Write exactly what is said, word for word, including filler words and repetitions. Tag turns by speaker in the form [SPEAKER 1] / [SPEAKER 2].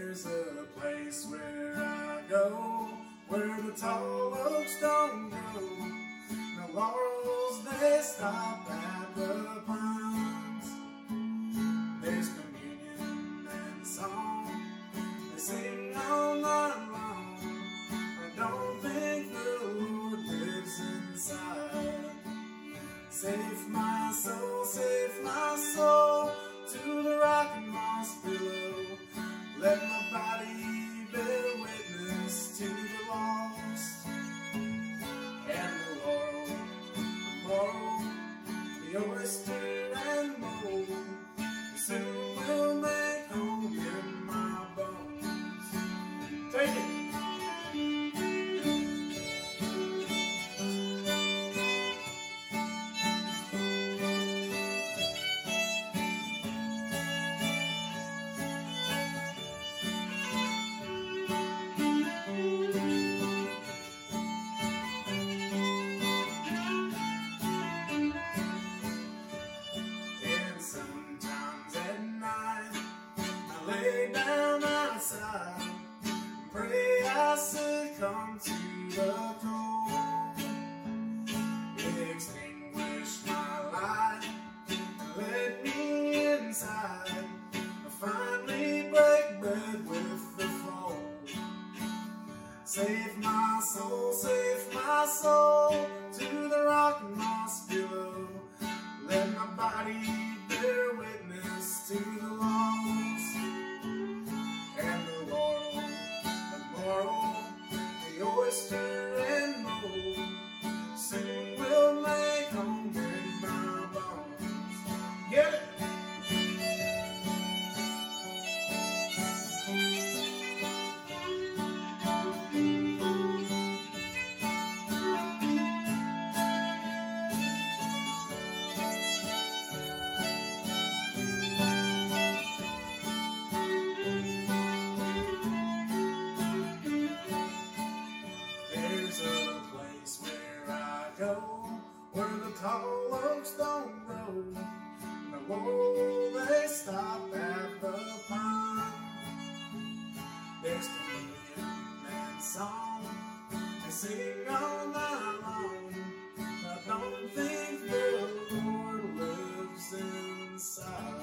[SPEAKER 1] There's a place where I go, where the tall oaks don't grow. The laurels, they stop at the pines. There's communion and song, they sing all night long. I don't think the Lord lives inside. Save my soul, save my soul, to the rock and moss pillow. Let my body bear witness to the lost. And the laurel, the laurel, the oyster and mold, soon will make home in my bones. Take it! Sometimes at night I lay down outside and pray I succumb to the cold. Extinguish my light and let me inside. I finally break bread with the fold. Save my soul, save my soul, to the rock and moss pillow. Let my body bear witness to the lost. And the laurel, the laurel, the oyster and mold, soon will make home in my bones. Get it! There's a place where I go, where the tall oaks don't grow. The laurel, they stop at the pine. There's communion and song, they sing all night long. I don't think the Lord lives inside.